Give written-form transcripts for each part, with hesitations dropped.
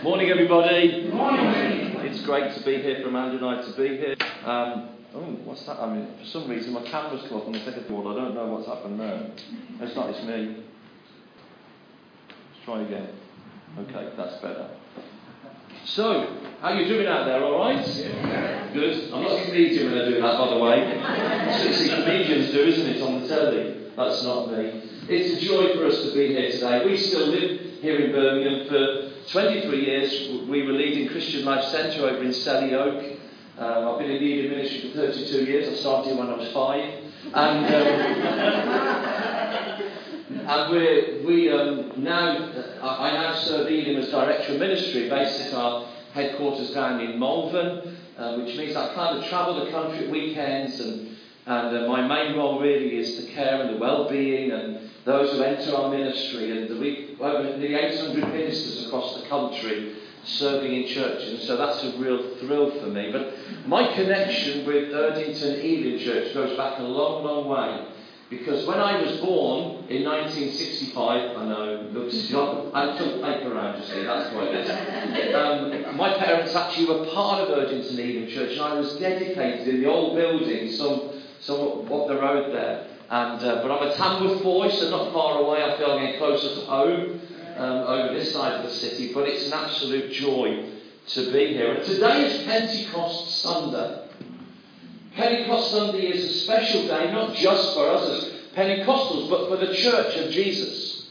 Morning, everybody. Morning. It's great to be here, for Amanda and I to be here. What's that? I mean, for some reason my camera's come up on the second board. I don't know what's happened there. It's not, it's me. Let's try again. Okay, that's better. So, how are you doing out there, alright? Yeah. Good. I'm not a comedian when I do that, by the way. See, comedians do, isn't it, on the telly? That's not me. It's a joy for us to be here today. We still live here in Birmingham. For 23 years, we were leading Christian Life Centre over in Selly Oak. I've been in leading ministry for 32 years. I started here when I was 5. I now serve Elim as Director of Ministry, based at our headquarters down in Malvern, which means I kind of travel the country at weekends, and my main role really is the care and the well-being and those who enter our ministry, and we've over nearly 800 ministers across the country serving in churches, and so that's a real thrill for me. But my connection with Erdington Elim Church goes back a long, long way. Because when I was born in 1965, I know, looks I took paper around, you see, that's what it is. My parents actually were part of Erdington Elim Church, and I was dedicated in the old building, some up the road there. But I'm a Tamworth boy, so not far away. I feel I'm getting closer to home over this side of the city. But it's an absolute joy to be here. And today is Pentecost Sunday. Pentecost Sunday is a special day, not just for us as Pentecostals, but for the Church of Jesus.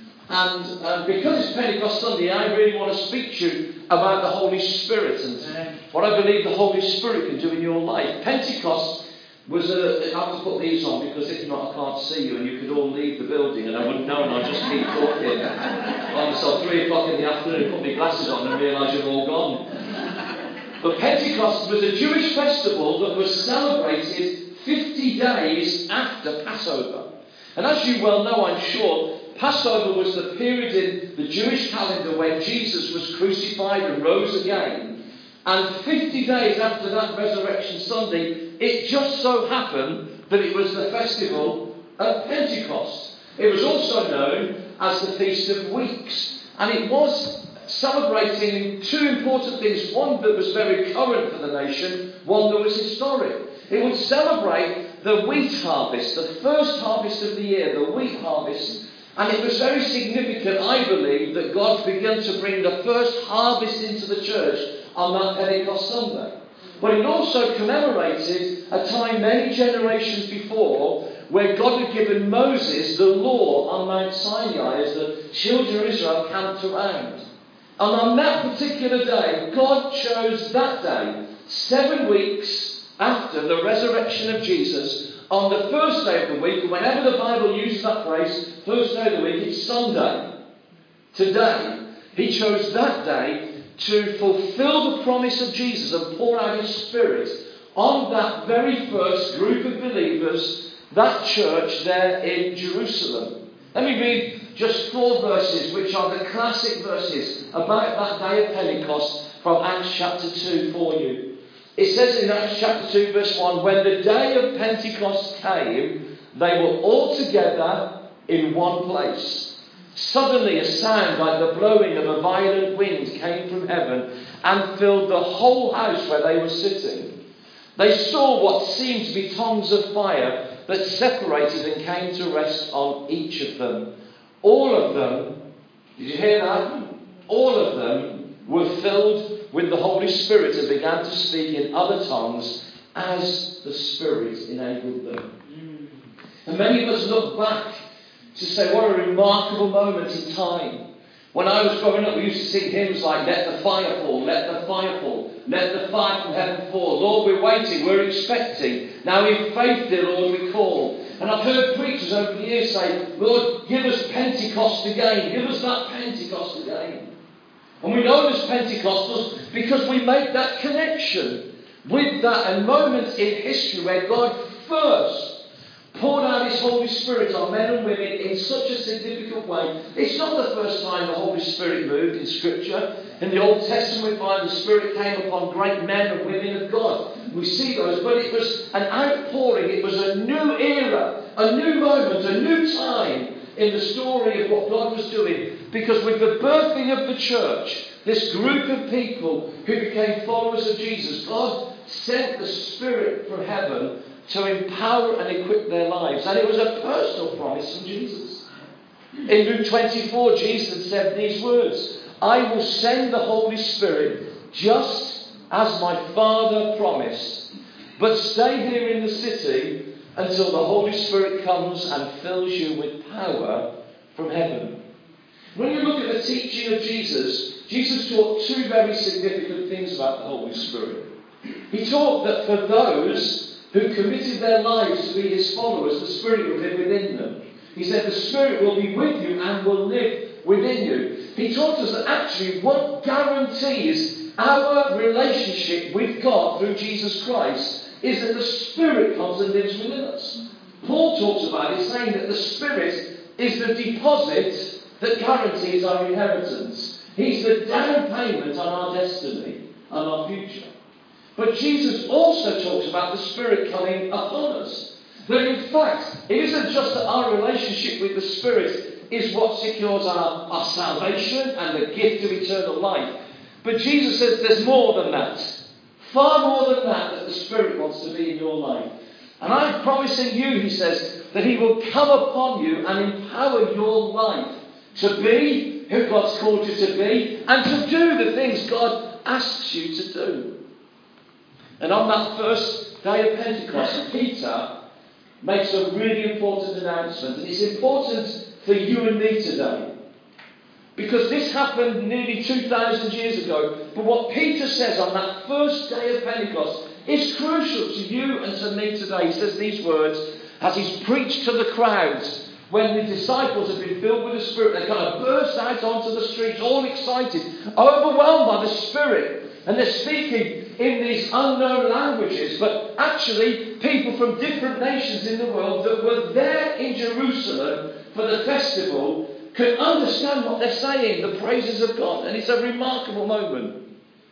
And because it's Pentecost Sunday, I really want to speak to you about the Holy Spirit and what I believe the Holy Spirit can do in your life. Pentecost was I have to put these on because if not, I can't see you, and you could all leave the building and I wouldn't know, and I'd just keep talking until 3 o'clock in the afternoon, put my glasses on and realise you're all gone. But Pentecost was a Jewish festival that was celebrated 50 days after Passover. And as you well know, I'm sure, Passover was the period in the Jewish calendar when Jesus was crucified and rose again. And 50 days after that Resurrection Sunday, it just so happened that it was the festival of Pentecost. It was also known as the Feast of Weeks. And it was celebrating two important things. One that was very current for the nation, one that was historic. It would celebrate the wheat harvest, the first harvest of the year, the wheat harvest. And it was very significant, I believe, that God began to bring the first harvest into the church on that Pentecost Sunday. But it also commemorated a time many generations before where God had given Moses the law on Mount Sinai as the children of Israel camped around. And on that particular day, God chose that day, 7 weeks after the resurrection of Jesus, on the first day of the week. Whenever the Bible uses that phrase, first day of the week, it's Sunday. Today, he chose that day to fulfill the promise of Jesus and pour out his Spirit on that very first group of believers, that church there in Jerusalem. Let me read just 4 verses, which are the classic verses about that day of Pentecost from Acts chapter 2 for you. It says in Acts chapter 2 verse 1, when the day of Pentecost came, they were all together in one place. Suddenly a sound like the blowing of a violent wind came from heaven and filled the whole house where they were sitting. They saw what seemed to be tongues of fire that separated and came to rest on each of them. All of them, did you hear that? All of them were filled with the Holy Spirit and began to speak in other tongues as the Spirit enabled them. And many of us look back to say, what a remarkable moment in time. When I was growing up, we used to sing hymns like, let the fire fall, let the fire fall, let the fire from heaven fall. Lord, we're waiting, we're expecting. Now in faith, dear Lord, we call. And I've heard preachers over the years say, Lord, give us Pentecost again. Give us that Pentecost again. And we know as Pentecostals because we make that connection with that, a moment in history where God first poured out his Holy Spirit on men and women in such a significant way. It's not the first time the Holy Spirit moved in Scripture. In the Old Testament, we find the Spirit came upon great men and women of God. We see those, but it was an outpouring. It was a new era, a new moment, a new time in the story of what God was doing. Because with the birthing of the church, this group of people who became followers of Jesus, God sent the Spirit from heaven to empower and equip their lives. And it was a personal promise from Jesus. In Luke 24, Jesus said these words, I will send the Holy Spirit just as my Father promised. But stay here in the city until the Holy Spirit comes and fills you with power from heaven. When you look at the teaching of Jesus, Jesus taught two very significant things about the Holy Spirit. He taught that for those who committed their lives to be his followers, the Spirit will live within them. He said the Spirit will be with you and will live within you. He taught us that actually what guarantees our relationship with God through Jesus Christ is that the Spirit comes and lives within us. Paul talks about it, saying that the Spirit is the deposit that guarantees our inheritance. He's the down payment on our destiny and our future. But Jesus also talks about the Spirit coming upon us. That in fact, it isn't just that our relationship with the Spirit is what secures our salvation and the gift of eternal life. But Jesus says there's more than that. Far more than that the Spirit wants to be in your life. And I'm promising you, he says, that he will come upon you and empower your life to be who God's called you to be and to do the things God asks you to do. And on that first day of Pentecost, Peter makes a really important announcement. And it's important for you and me today. Because this happened nearly 2,000 years ago. But what Peter says on that first day of Pentecost is crucial to you and to me today. He says these words as he's preached to the crowds. When the disciples have been filled with the Spirit, they kind of burst out onto the streets, all excited, overwhelmed by the Spirit. And they're speaking in these unknown languages, but actually people from different nations in the world that were there in Jerusalem for the festival can understand what they're saying, the praises of God. And it's a remarkable moment.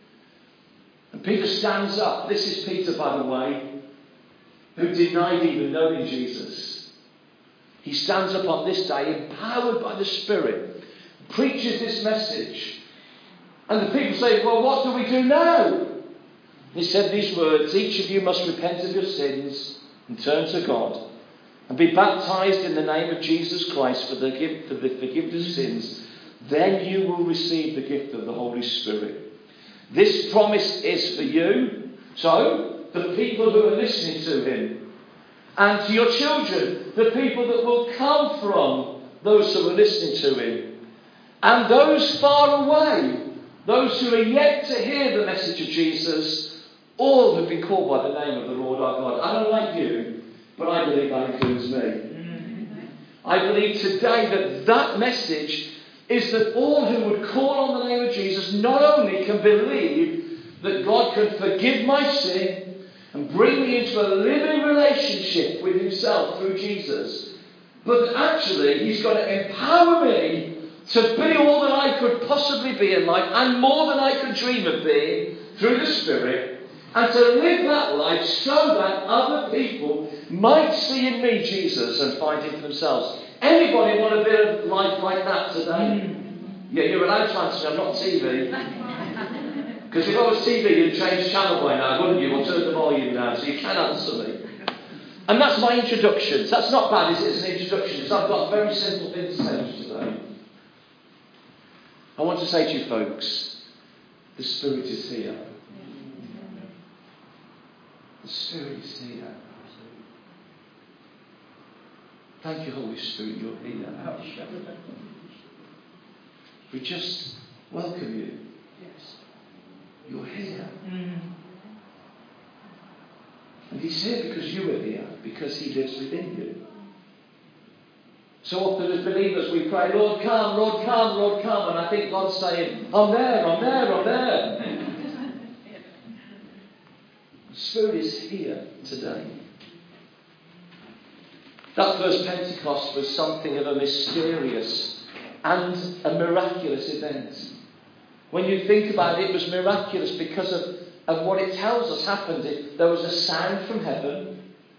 And Peter stands up. This is Peter, by the way, who denied even knowing Jesus. He stands up on this day, empowered by the Spirit, preaches this message. And the people say, well, what do we do now? He said these words, each of you must repent of your sins and turn to God and be baptized in the name of Jesus Christ for the forgiveness of sins. Then you will receive the gift of the Holy Spirit. This promise is for you, so the people who are listening to him, and to your children, the people that will come from those who are listening to him, and those far away, those who are yet to hear the message of Jesus. All have been called by the name of the Lord our God. I don't like you, but I believe that includes me. I believe today that message is that all who would call on the name of Jesus not only can believe that God can forgive my sin and bring me into a living relationship with himself through Jesus, but that actually he's going to empower me to be all that I could possibly be in life and more than I could dream of being through the Spirit. And to live that life so that other people might see in me Jesus and find him for themselves. Anybody want a bit of life like that today? Yeah, you're allowed to answer. I'm not TV. Because if I was TV, you'd change channel by now, wouldn't you? Or turn the volume down so you can answer me. And that's my introduction. So that's not bad, is it? It's an introduction. So I've got a very simple thing to say to you today. I want to say to you folks, the Spirit is here. The Spirit is here. Thank you, Holy Spirit, you're here. We just welcome you. Yes. You're here. And he's here because you are here, because he lives within you. So often as believers we pray, Lord come, Lord come, Lord come. And I think God's saying, I'm there, I'm there, I'm there. The Spirit is here today. That first Pentecost was something of a mysterious and a miraculous event. When you think about it, it was miraculous because of what it tells us happened. There was a sound from heaven.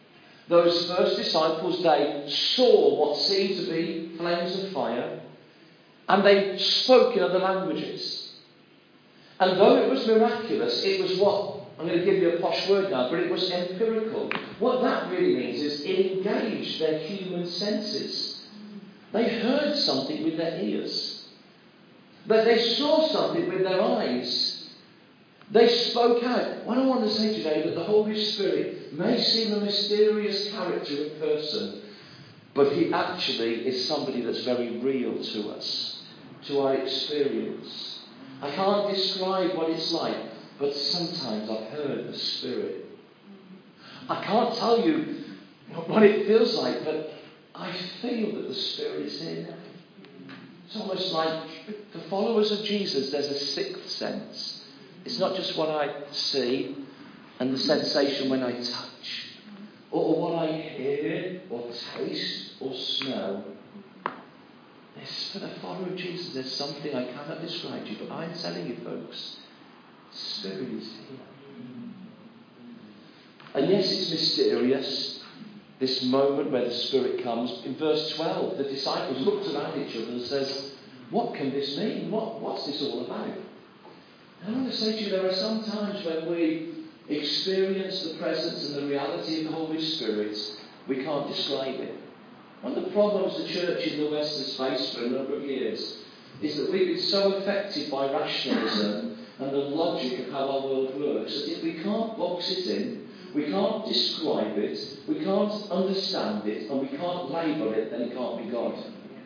Those first disciples, they saw what seemed to be flames of fire, and they spoke in other languages. And though it was miraculous, it was what, I'm going to give you a posh word now, but it was empirical. What that really means is it engaged their human senses. They heard something with their ears. But they saw something with their eyes. They spoke out. What I want to say today is that the Holy Spirit may seem a mysterious character in person, but he actually is somebody that's very real to us, to our experience. I can't describe what it's like, but sometimes I've heard the Spirit. I can't tell you what it feels like, but I feel that the Spirit is here. It's almost like, for followers of Jesus, there's a sixth sense. It's not just what I see and the sensation when I touch, or what I hear, or taste, or smell. For the follower of Jesus, there's something I cannot describe to you, but I'm telling you, folks, the Spirit is here. And yes, it's mysterious, this moment where the Spirit comes. In verse 12, the disciples looked around each other and says, what can this mean? What's this all about? And I want to say to you, there are some times when we experience the presence and the reality of the Holy Spirit, we can't describe it. One of the problems the church in the West has faced for a number of years is that we've been so affected by rationalism and the logic of how our world works that if we can't box it in, we can't describe it, we can't understand it, and we can't label it, then it can't be God.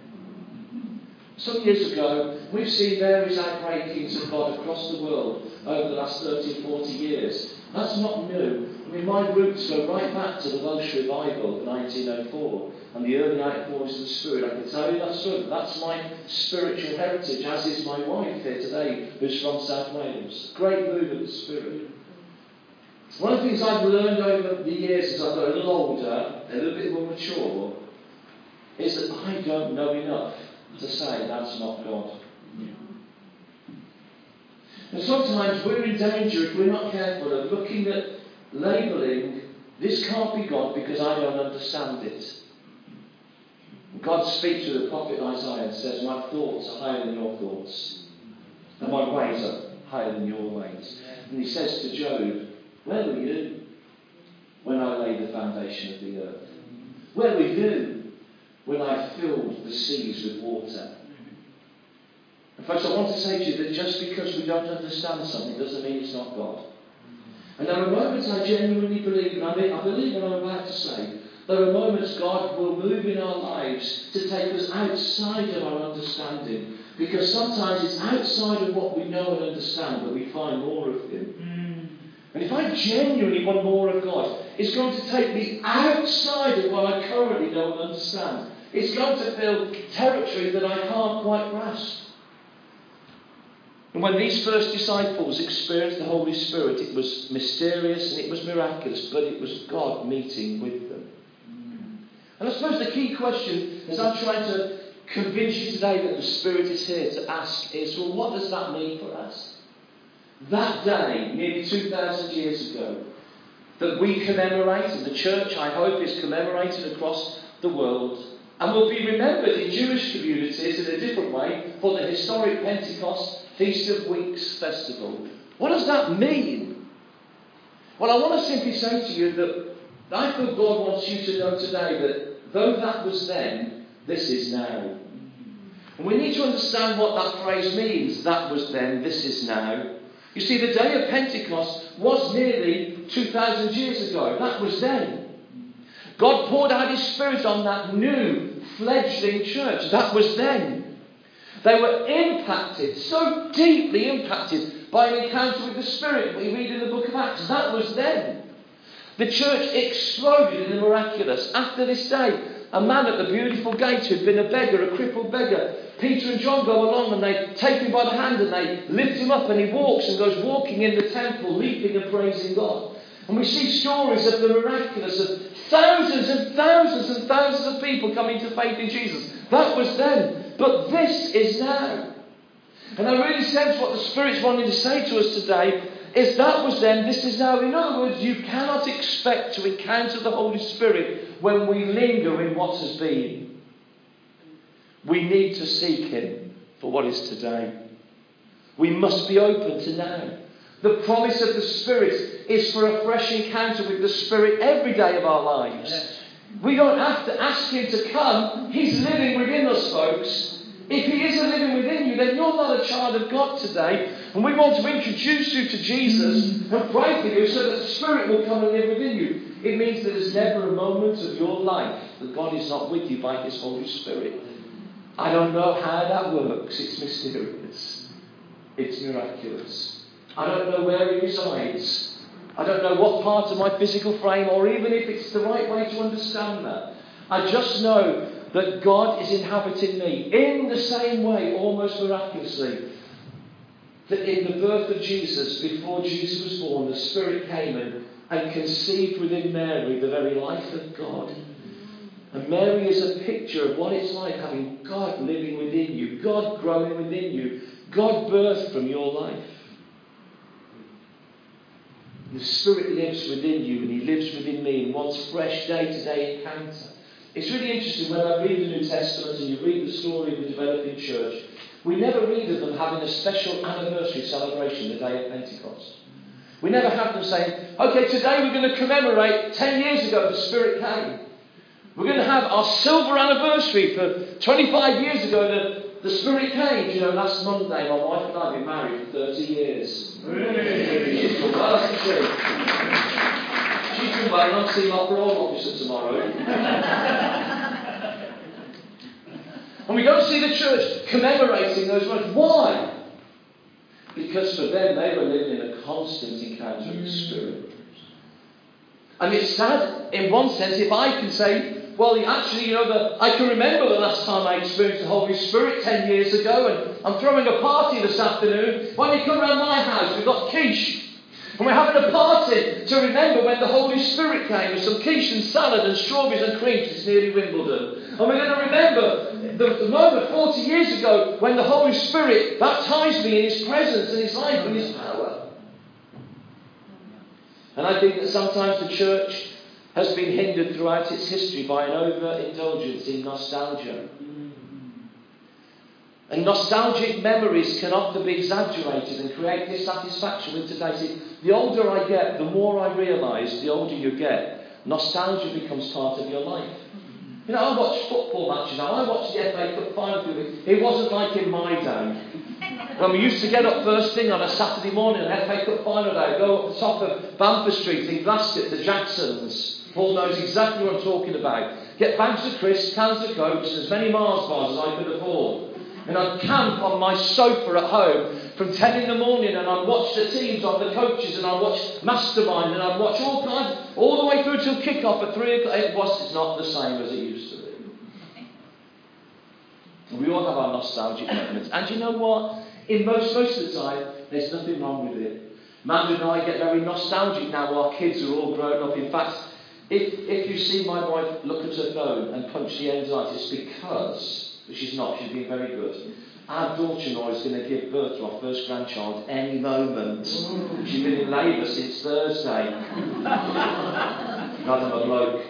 Some years ago, we've seen various outbreakings of God across the world over the last 30, 40 years. That's not new. I mean, my roots go right back to the Welsh revival of 1904 and the early outpours of the Spirit. I can tell you that's my spiritual heritage, as is my wife here today, who's from South Wales. Great move of the Spirit. One of the things I've learned over the years as I've got a little older, a little bit more mature, is that I don't know enough to say that's not God. And sometimes we're in danger, if we're not careful, of looking at labelling, this can't be God because I don't understand it. God speaks to the prophet Isaiah and says, my thoughts are higher than your thoughts, and my ways are higher than your ways. And he says to Job, where were you when I laid the foundation of the earth? Where were you when I filled the seas with water? And folks, I want to say to you that just because we don't understand something doesn't mean it's not God. And there are moments I genuinely believe, and I believe what I'm about to say, there are moments God will move in our lives to take us outside of our understanding. Because sometimes it's outside of what we know and understand that we find more of Him. And if I genuinely want more of God, it's going to take me outside of what I currently know and understand. It's going to fill territory that I can't quite grasp. And when these first disciples experienced the Holy Spirit, it was mysterious and it was miraculous, but it was God meeting with them. And I suppose the key question, as I'm trying to convince you today that the Spirit is here, to ask is, well, what does that mean for us? That day, nearly 2,000 years ago, that we commemorate, and the church, I hope, is commemorated across the world, and will be remembered in Jewish communities in a different way for the historic Pentecost Feast of Weeks festival. What does that mean? Well, I want to simply say to you that I feel God wants you to know today that though that was then, this is now. And we need to understand what that phrase means. That was then, this is now. You see, the day of Pentecost was nearly 2,000 years ago. That was then. God poured out His Spirit on that new, fledgling church. That was then. They were impacted, so deeply impacted, by an encounter with the Spirit we read in the book of Acts. That was then. The church exploded in the miraculous. After this day, a man at the beautiful gate who'd been a beggar, a crippled beggar, Peter and John go along and they take him by the hand and they lift him up and he walks and goes walking in the temple, leaping and praising God. And we see stories of the miraculous, of thousands and thousands and thousands of people coming to faith in Jesus. That was then. But this is now. And I really sense what the Spirit's wanting to say to us today is that was then, this is now. In other words, you cannot expect to encounter the Holy Spirit when we linger in what has been. We need to seek Him for what is today. We must be open to now. The promise of the Spirit is for a fresh encounter with the Spirit every day of our lives. Yes. We don't have to ask Him to come. He's living within us, folks. If He isn't living within you, then you're not a child of God today. And we want to introduce you to Jesus and pray for you so that the Spirit will come and live within you. It means that there's never a moment of your life that God is not with you by His Holy Spirit. I don't know how that works. It's mysterious. It's miraculous. I don't know where He resides. I don't know what part of my physical frame, or even if it's the right way to understand that. I just know that God is inhabiting me in the same way, almost miraculously, that in the birth of Jesus, before Jesus was born, the Spirit came and conceived within Mary the very life of God. And Mary is a picture of what it's like having God living within you, God growing within you, God birthed from your life. The Spirit lives within you and He lives within me and wants fresh day-to-day encounter. It's really interesting when I read the New Testament and you read the story of the developing church, we never read of them having a special anniversary celebration the day of Pentecost. We never have them saying, okay, today we're going to commemorate 10 years ago the Spirit came. We're going to have our silver anniversary for 25 years ago that the Spirit came. You know, last Monday my wife and I have been married for 30 years. Really? She's done well, hasn't she? She's done well, and I'm seeing our parole officer tomorrow. And we don't see the church commemorating those moments. Why? Because for them, they were living in a constant encounter with the Spirit. And it's sad, in one sense, if I can say, well, actually, I can remember the last time I experienced the Holy Spirit 10 years ago, and I'm throwing a party this afternoon. When you come round my house, we've got quiche. And we're having a party to remember when the Holy Spirit came with some quiche and salad and strawberries and cream. It's nearly Wimbledon. And we're going to remember the moment 40 years ago when the Holy Spirit baptized me in His presence and His life and His power. And I think that sometimes the church has been hindered throughout its history by an overindulgence in nostalgia. And nostalgic memories can often be exaggerated and create dissatisfaction with today. See, the older I get, the more I realise, the older you get, nostalgia becomes part of your life. I watch football matches now. I watch the FA Cup final. It wasn't like in my day. When we used to get up first thing on a Saturday morning, an FA Cup final day, go up the top of Bamford Street in Glasgow to Jackson's. Paul knows exactly what I'm talking about. Get bags of crisps, cans of Cokes, and as many Mars bars as I could afford. And I'd camp on my sofa at home from 10 in the morning, and I'd watch the teams on the coaches, and I'd watch Mastermind, and I'd watch all kinds, all the way through till kick-off at 3 o'clock. It's not the same as it used to be. And we all have our nostalgic moments. And you know what? In most of the time, there's nothing wrong with it. Amanda and I get very nostalgic now. Our kids are all grown up. In fact, if you see my wife look at her phone and punch the end light, it's because, but she's not, she's been very good. Our daughter-in-law is going to give birth to our first grandchild any moment. She's been in labour since Thursday. Rather a bloke.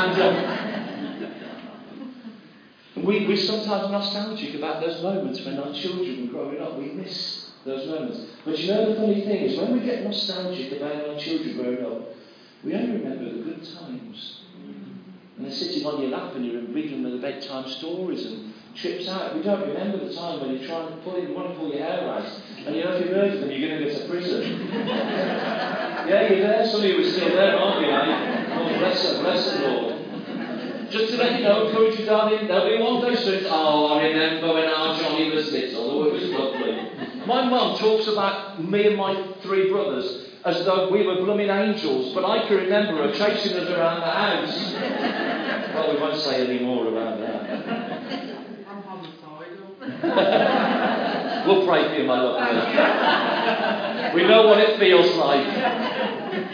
And we sometimes nostalgic about those moments when our children were growing up. We miss those moments. But you know the funny thing is, when we get nostalgic about our children growing up, we only remember the good times. And they're sitting on your lap and you're reading them the bedtime stories and trips out. We don't remember the time when you try and want to pull your hair out. And you know if you murder them, you're going to go to prison. Yeah, you're there. Some of you are still there, aren't you? Oh, bless them, Lord. Just to let you know, encourage you, darling, there'll be one day soon. Oh, I remember when our Johnny was little. Oh, it was lovely. My mum talks about me and my 3 brothers as though we were blooming angels, but I can remember her chasing us around the house. Well, we won't say any more about that. I'm homicidal. We'll pray for you, my love. We know what it feels like.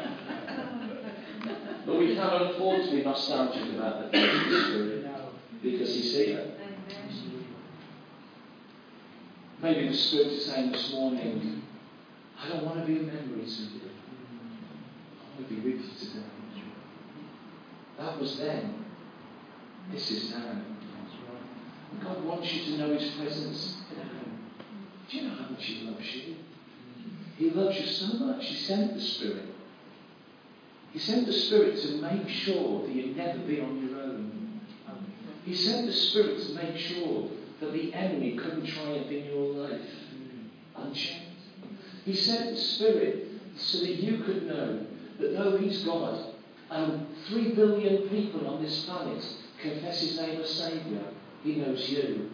But we cannot afford to be nostalgic about the Spirit because He's here. Maybe the Spirit is saying this morning, I don't want to be a memory to you. I want to be with you today. That was then. This is now. God wants you to know His presence now. Do you know how much He loves you? He loves you so much, He sent the Spirit. He sent the Spirit to make sure that you'd never be on your own. He sent the Spirit to make sure that the enemy couldn't triumph in your life unchecked. He sent the Spirit so that you could know that though He's God and 3 billion people on this planet confess His name as Saviour, He knows you.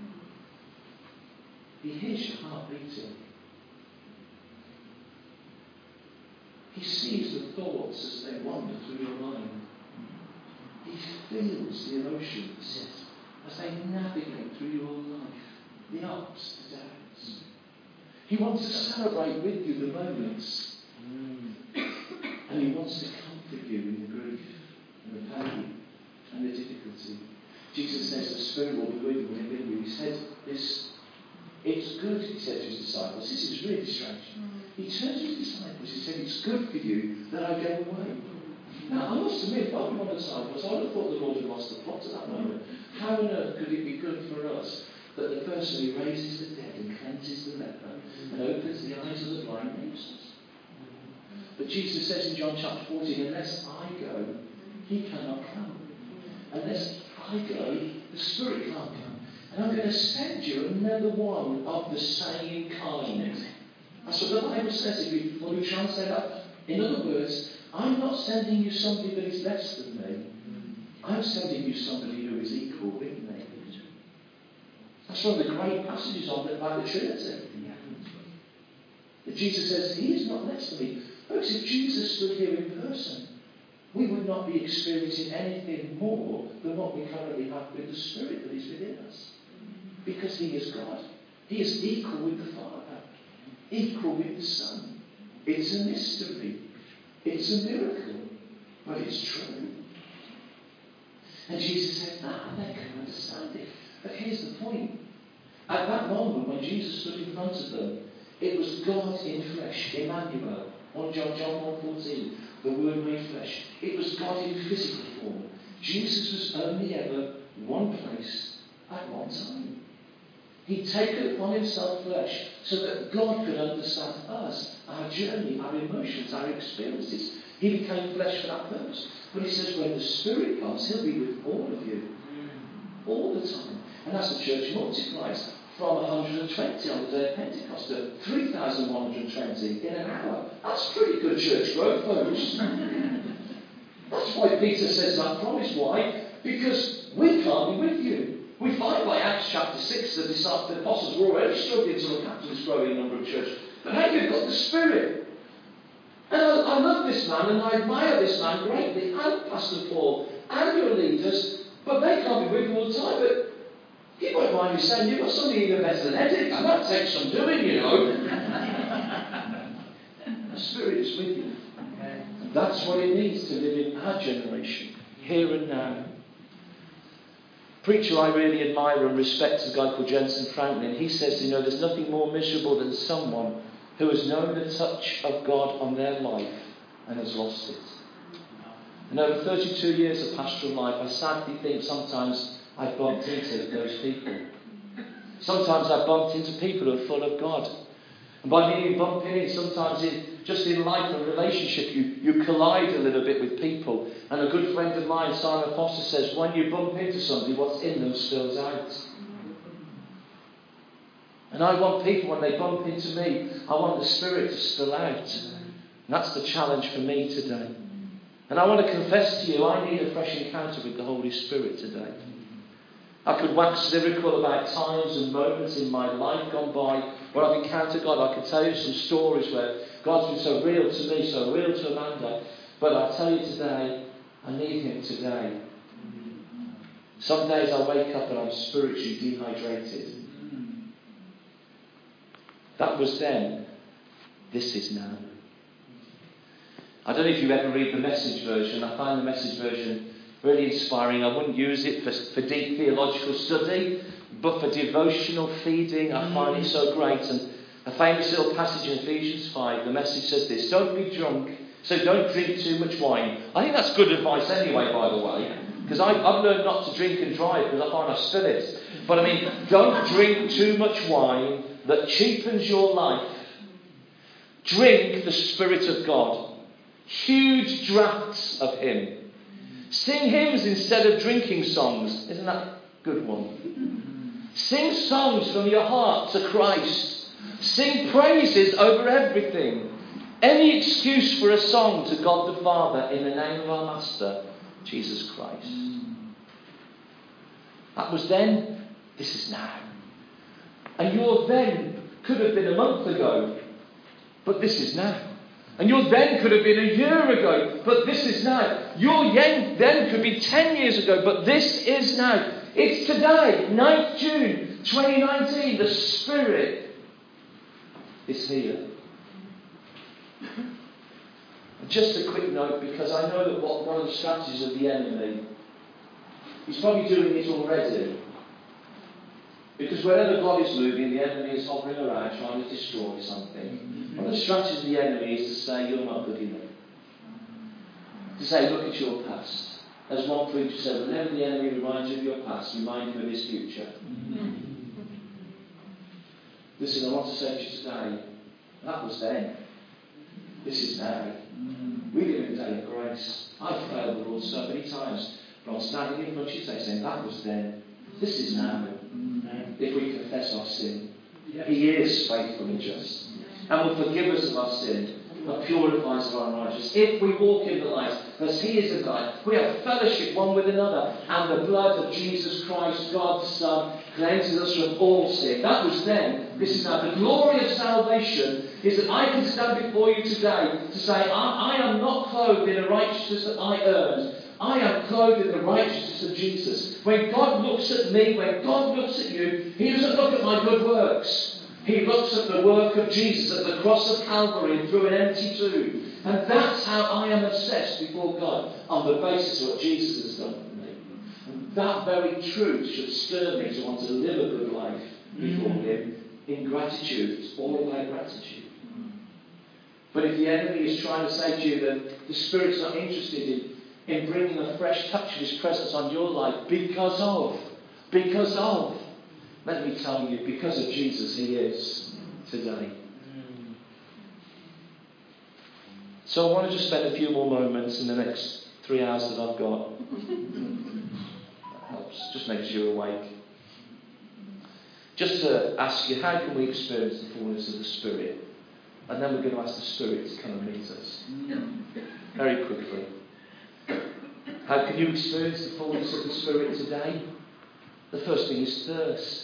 He hears your heart beating. He sees the thoughts as they wander through your mind. He feels the emotions as they navigate through your life, the ups, the downs. He wants to celebrate with you the moments. And He wants to comfort you in the grief and the pain and the difficulty. Jesus says the Spirit will be with you and live in you. He said this, it's good, He said to His disciples. This is really strange. He turned to His disciples. He said, it's good for you that I go away. Now, I must admit, if I'd been one of the disciples, I would have thought the Lord had lost the plot at that moment. How on earth could it be good for us that the person who raises the dead and cleanses the leper and opens the eyes of the blind leaves us? But Jesus says in John chapter 14, unless I go, He cannot come. Unless I go, the Spirit can't come. And I'm going to send you another one of the same kind. That's what the Bible says. If we translate that, in other words, I'm not sending you somebody that is less than me. I'm sending you somebody who is equal with me. That's one of the great passages about the Trinity. That Jesus says, He is not less than me. Folks, if Jesus stood here in person, we would not be experiencing anything more than what we currently have with the Spirit that is within us. Because He is God. He is equal with the Father. Equal with the Son. It's a mystery. It's a miracle. But it's true. And Jesus said, they can understand it. But here's the point. At that moment when Jesus stood in front of them, it was God in flesh, Emmanuel. 1 John 1:14, the Word made flesh. It was God in physical form. Jesus was only ever one place at one time. He'd taken upon Himself flesh so that God could understand us, our journey, our emotions, our experiences. He became flesh for that purpose. But He says when the Spirit comes, He'll be with all of you. All the time. And as the church multiplies from 120 on the day of Pentecost to 3,120 in an hour. That's pretty good church growth, folks. That's why Peter says that promise. Why? Because we can't be with you. We find by Acts chapter 6 that the apostles were already struggling to look after this growing number of churches. But hey, you've got the Spirit. And I love this man and I admire this man greatly, and Pastor Paul, and your leaders, but they can't be with you all the time. But you won't mind me saying you've got something even better than ethics, and that takes some doing, you know. The Spirit is with you. And that's what it means to live in our generation, here and now. Preacher I really admire and respect is a guy called Jensen Franklin. He says, there's nothing more miserable than someone who has known the touch of God on their life and has lost it. And over 32 years of pastoral life, I sadly think sometimes I've bumped into those people. Sometimes I've bumped into people who are full of God. And by meaning bumping in, sometimes just in life and relationship, you collide a little bit with people. And a good friend of mine, Simon Foster, says, when you bump into somebody, what's in them spills out. And I want people, when they bump into me, I want the Spirit to spill out. And that's the challenge for me today. And I want to confess to you, I need a fresh encounter with the Holy Spirit today. I could wax lyrical about times and moments in my life gone by where I've encountered God. I could tell you some stories where God's been so real to me, so real to Amanda. But I tell you today, I need Him today. Some days I wake up and I'm spiritually dehydrated. That was then. This is now. I don't know if you ever read the Message version. I find the Message version really inspiring. I wouldn't use it for deep theological study, but for devotional feeding, I find it so great. And a famous little passage in Ephesians 5, the message says this: don't be drunk, so don't drink too much wine. I think that's good advice anyway, by the way, because I've learned not to drink and drive because I find I spill it. But I mean, don't drink too much wine that cheapens your life. Drink the Spirit of God. Huge draughts of Him. Sing hymns instead of drinking songs. Isn't that a good one? Sing songs from your heart to Christ. Sing praises over everything. Any excuse for a song to God the Father in the name of our Master, Jesus Christ. That was then, this is now. And your then could have been a month ago, but this is now. And your then could have been a year ago, but this is now. Your then could be 10 years ago, but this is now. It's today, 9th June 2019. The Spirit is here. Just a quick note, because I know that one of the strategies of the enemy, he's probably doing it already. Because wherever God is moving, the enemy is hovering around trying to destroy something. One of the strategies of the enemy is to say, you're not good enough. To say, look at your past. As one preacher said, whenever the enemy reminds you of your past, remind him of his future. Listen, I want to say to you today, that was then. This is now. We live in a day of grace. I've failed the Lord so many times, but I'm standing in front of you today saying, that was then. This is now. If we confess our sin, He is faithful and just, and will forgive us of our sin, and purifies of our righteousness. If we walk in the light, as He is in the light, we have fellowship one with another, and the blood of Jesus Christ, God's Son, cleanses us from all sin. That was then. This is now. The glory of salvation is that I can stand before you today to say, I am not clothed in a righteousness that I earned. I am clothed in the righteousness of Jesus. When God looks at me, when God looks at you, He doesn't look at my good works. He looks at the work of Jesus at the cross of Calvary and through an empty tomb. And that's how I am assessed before God, on the basis of what Jesus has done for me. And that very truth should stir me to want to live a good life before Him in gratitude. It's all about gratitude. But if the enemy is trying to say to you that the Spirit's not interested in bringing a fresh touch of His presence on your life because of, let me tell you, because of Jesus, He is today. So I want to just spend a few more moments in the next 3 hours that I've got. That helps. Just makes you awake. Just to ask you, how can we experience the fullness of the Spirit? And then we're going to ask the Spirit to come and meet us. Very quickly. How can you experience the fullness of the Spirit today? The first thing is thirst.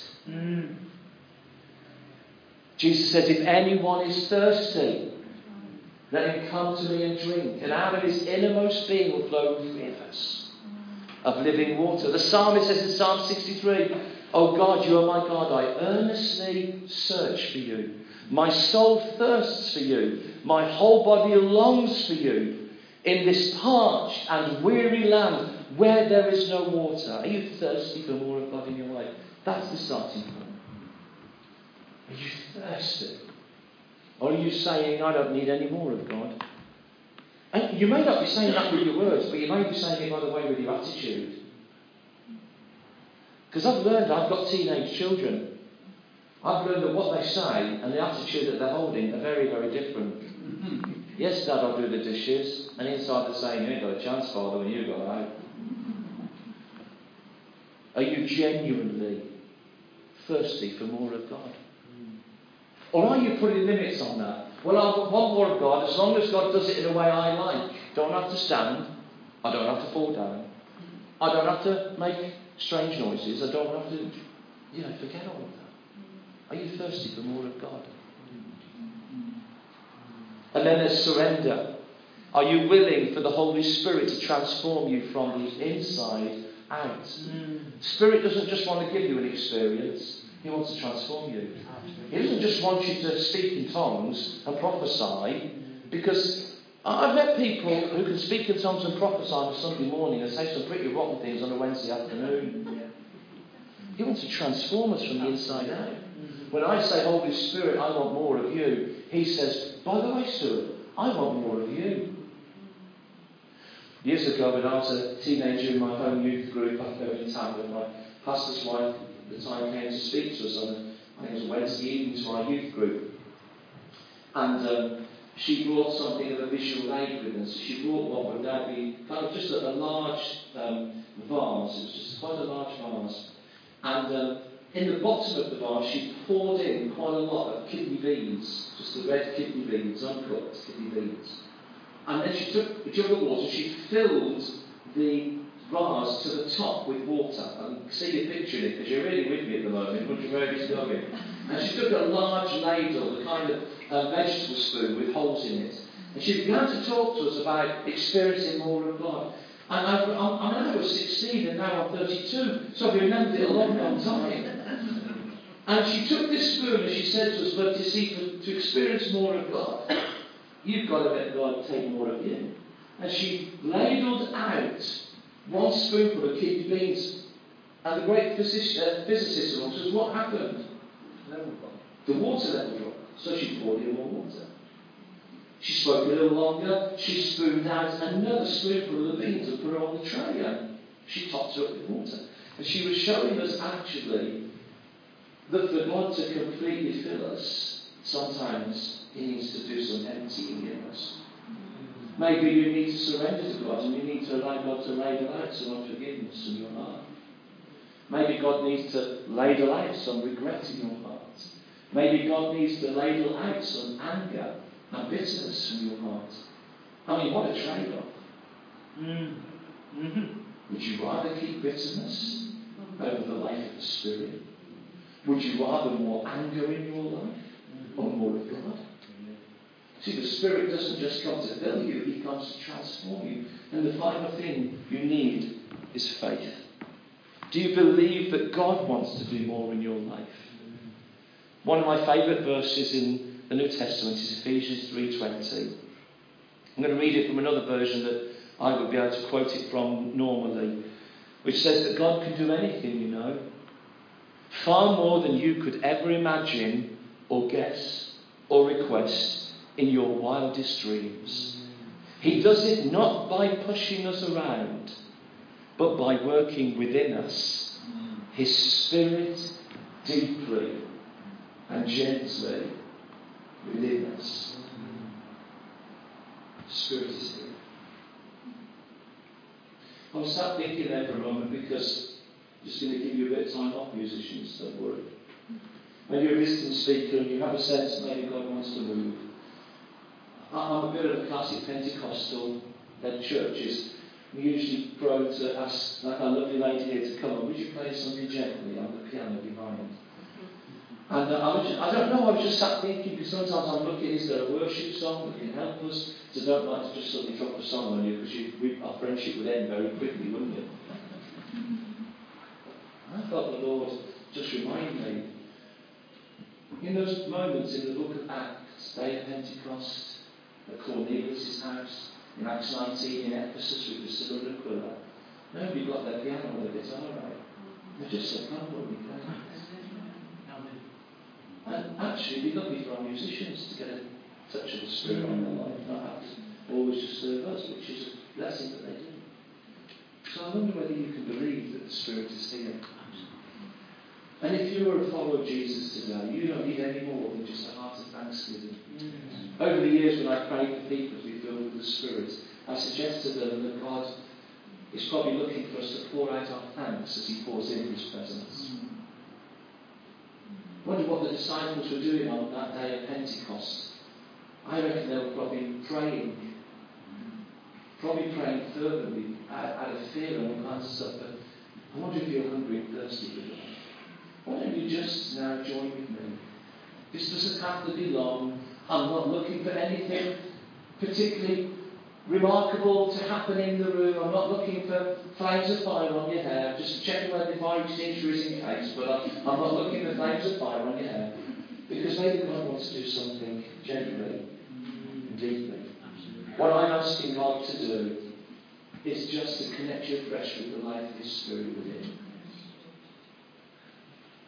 Jesus says, if anyone is thirsty, let him come to me and drink. And out of his innermost being will flow rivers of living water. The psalmist says in Psalm 63, O God, you are my God. I earnestly search for you. My soul thirsts for you. My whole body longs for you. In this parched and weary land where there is no water. Are you thirsty for more of God in your life? That's the starting point. Are you thirsty? Or are you saying, I don't need any more of God? And you may not be saying that with your words, but you may be saying it, by the way, with your attitude. Because I've learned, I've got teenage children. I've learned that what they say and the attitude that they're holding are very, very different. Yes, Dad, I'll do the dishes. And inside they're saying, you ain't got a chance, Father, when you go out. Are you genuinely thirsty for more of God? Or are you putting limits on that? Well, I want more of God as long as God does it in a way I like. Don't have to stand. I don't have to fall down. I don't have to make strange noises. I don't have to, forget all of that. Are you thirsty for more of God? And then there's surrender. Are you willing for the Holy Spirit to transform you from the inside out? Spirit doesn't just want to give you an experience. He wants to transform you. He doesn't just want you to speak in tongues and prophesy, because I've met people who can speak in tongues and prophesy on a Sunday morning and say some pretty rotten things on a Wednesday afternoon. He wants to transform us from the inside out. When I say, Holy Spirit, I want more of you, he says, by the way, Stuart, I want more of you. Years ago, when I was a teenager in my home youth group up there in Tamworth, my pastor's wife at the time came to speak to us on I think it was a Wednesday evening to our youth group. And she brought something of a visual aid with us. She brought what would now be kind of just a large vase. It was just quite a large vase. And in the bottom of the vase, she poured in quite a lot of kidney beans, just the red kidney beans, uncooked kidney beans. And then she took a jug of water, she filled the vase to the top with water. And see you picturing it, because you're really with me at the moment, wouldn't you, where it's going? And she took a large ladle, the kind of vegetable spoon with holes in it. And she began to talk to us about experiencing more of God. And I was 16 and now I'm 32, so I remembered it a long, long time. And she took this spoon and she said to us, but you see, to experience more of God, you've got to let God take more of you. And she ladled out one spoonful of kidney beans. And the great physicist amongst us, what happened? The water level dropped. So she poured in more water. She spoke a little longer. She spooned out another spoonful of the beans and put it on the tray. And she topped it up with water. And she was showing us actually that for God to completely fill us, sometimes He needs to do some emptying in us. Maybe you need to surrender to God and you need to allow God to ladle out some unforgiveness in your heart. Maybe God needs to ladle out some regret in your heart. Maybe God needs to ladle out some anger and bitterness from your heart. I mean, what a trade-off. Would you rather keep bitterness over the life of the Spirit? Would you rather more anger in your life or more of God? See, the Spirit doesn't just come to fill you, He comes to transform you. And the final thing you need is faith. Do you believe that God wants to do more in your life? One of my favourite verses in the New Testament is Ephesians 3:20. I'm going to read it from another version that I would be able to quote it from normally, which says that God can do anything, you know, far more than you could ever imagine or guess or request in your wildest dreams. He does it not by pushing us around, but by working within us, His Spirit deeply and gently within us. The Spirit is here. I was sat thinking there for a moment because I'm just going to give you a bit of time off, musicians, don't worry. When you're a visiting speaker and you have a sense that maybe God wants to move. I'm a bit of a classic Pentecostal led churches. We usually prone to ask, like our lovely lady here, to come on, would you play something gently on the piano behind? And I don't know, I was just sat thinking, because sometimes I'm looking, is there a worship song that can help us? Because I don't like to just suddenly drop a song on you, because our friendship would end very quickly, wouldn't it? I felt the Lord just remind me, in those moments in the book of Acts, day of Pentecost, at Cornelius' house, in Acts 19 in Ephesus with Priscilla and Aquila, nobody got their piano or their guitar right. They just said, come on, we play. And actually, it'd be lovely for our musicians to get a touch of the Spirit on their life, not have to always just serve us, which is a blessing that they do. So I wonder whether you can believe that the Spirit is here. And if you are a follower of Jesus today, you don't need any more than just a heart of thanksgiving. Over the years when I prayed for people to be filled with the Spirit, I suggested to them that God is probably looking for us to pour out our thanks as He pours in His presence. I wonder what the disciples were doing on that day of Pentecost. I reckon they were probably praying fervently out of fear and all kinds of stuff. But I wonder if you're hungry and thirsty for God. Why don't you just now join with me? This doesn't have to be long. I'm not looking for anything particularly remarkable to happen in the room. I'm not looking for flames of fire on your hair. Just checking whether the fire extinguisher is in case. But I'm not looking for flames of fire on your hair. Because maybe God wants to do something gently and deeply. What I'm asking God to do is just to connect you afresh with the life of His Spirit within.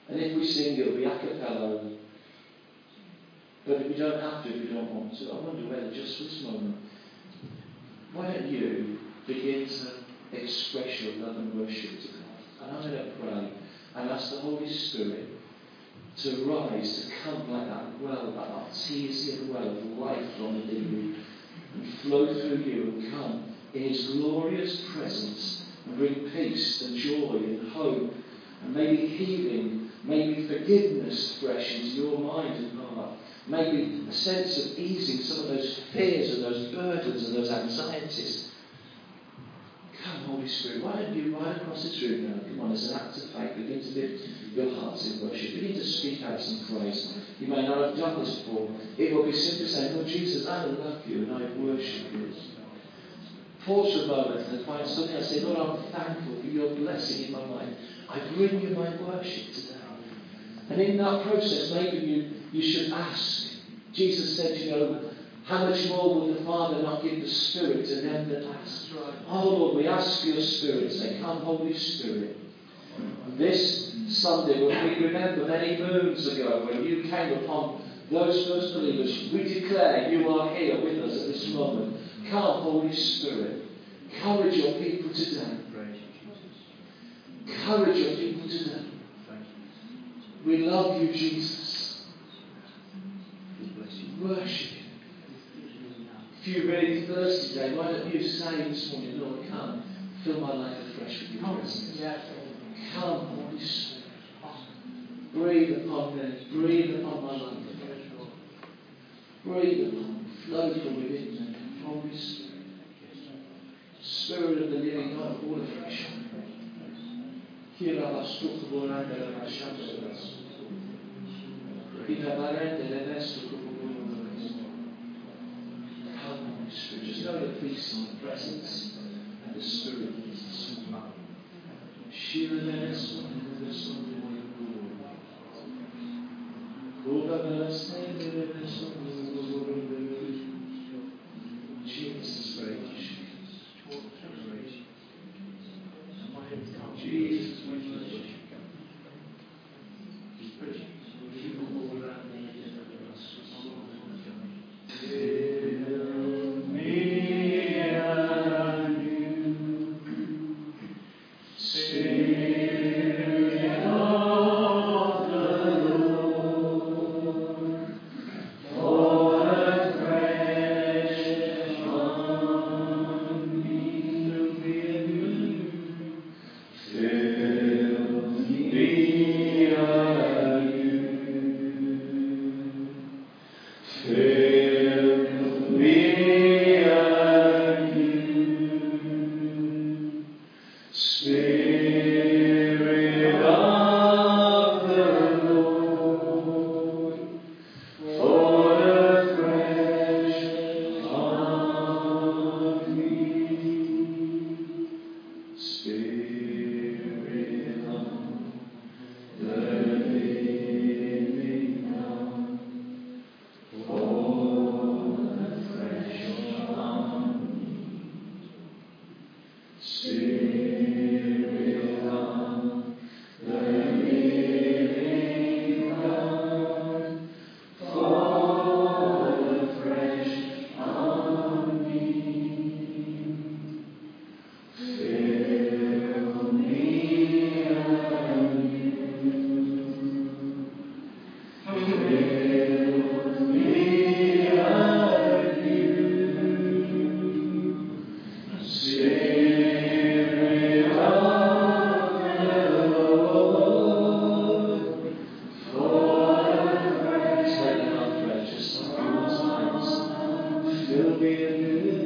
And if we sing, it'll be a cappella. But if we don't have to, if we don't want to, I wonder whether just this moment, why don't you begin to express your love and worship to God? And I'm going to pray and ask the Holy Spirit to rise, to come like that well, that artesian well of life from within you, and flow through you and come in His glorious presence and bring peace and joy and hope and maybe healing, maybe forgiveness fresh into your mind and heart, maybe a sense of easing some of those fears and those burdens and those anxieties. Come, Holy Spirit, why don't you right across this room now? Come on, as an act of faith, begin to lift your hearts in worship. Begin to speak out some praise. You may not have done this before. It will be simply saying, Lord Jesus, I love you and I worship you. Pause for a moment and find something I say, Lord, I'm thankful for your blessing in my life. I bring you my worship today. And in that process, maybe you should ask. Jesus said, how much more will the Father not give the Spirit to them that ask? Oh Lord, we ask for your Spirit. Say, come, Holy Spirit. And this Sunday, when we remember many moons ago, when you came upon those first believers, we declare you are here with us at this moment. Come, Holy Spirit. Encourage your people today. Encourage your people today. We love you, Jesus. Worship you. If you're really thirsty today, why don't you say this morning, Lord, come, fill my life afresh with your presence. Come, Holy Spirit. Breathe upon me. Breathe upon my life. Breathe upon me. Flow from within me. Holy Spirit. Spirit of the living God, all afresh on me. Just know the peace and the presence and the Spirit of Jesus. Jesus, praise Jesus, we worship you. Fill me anew.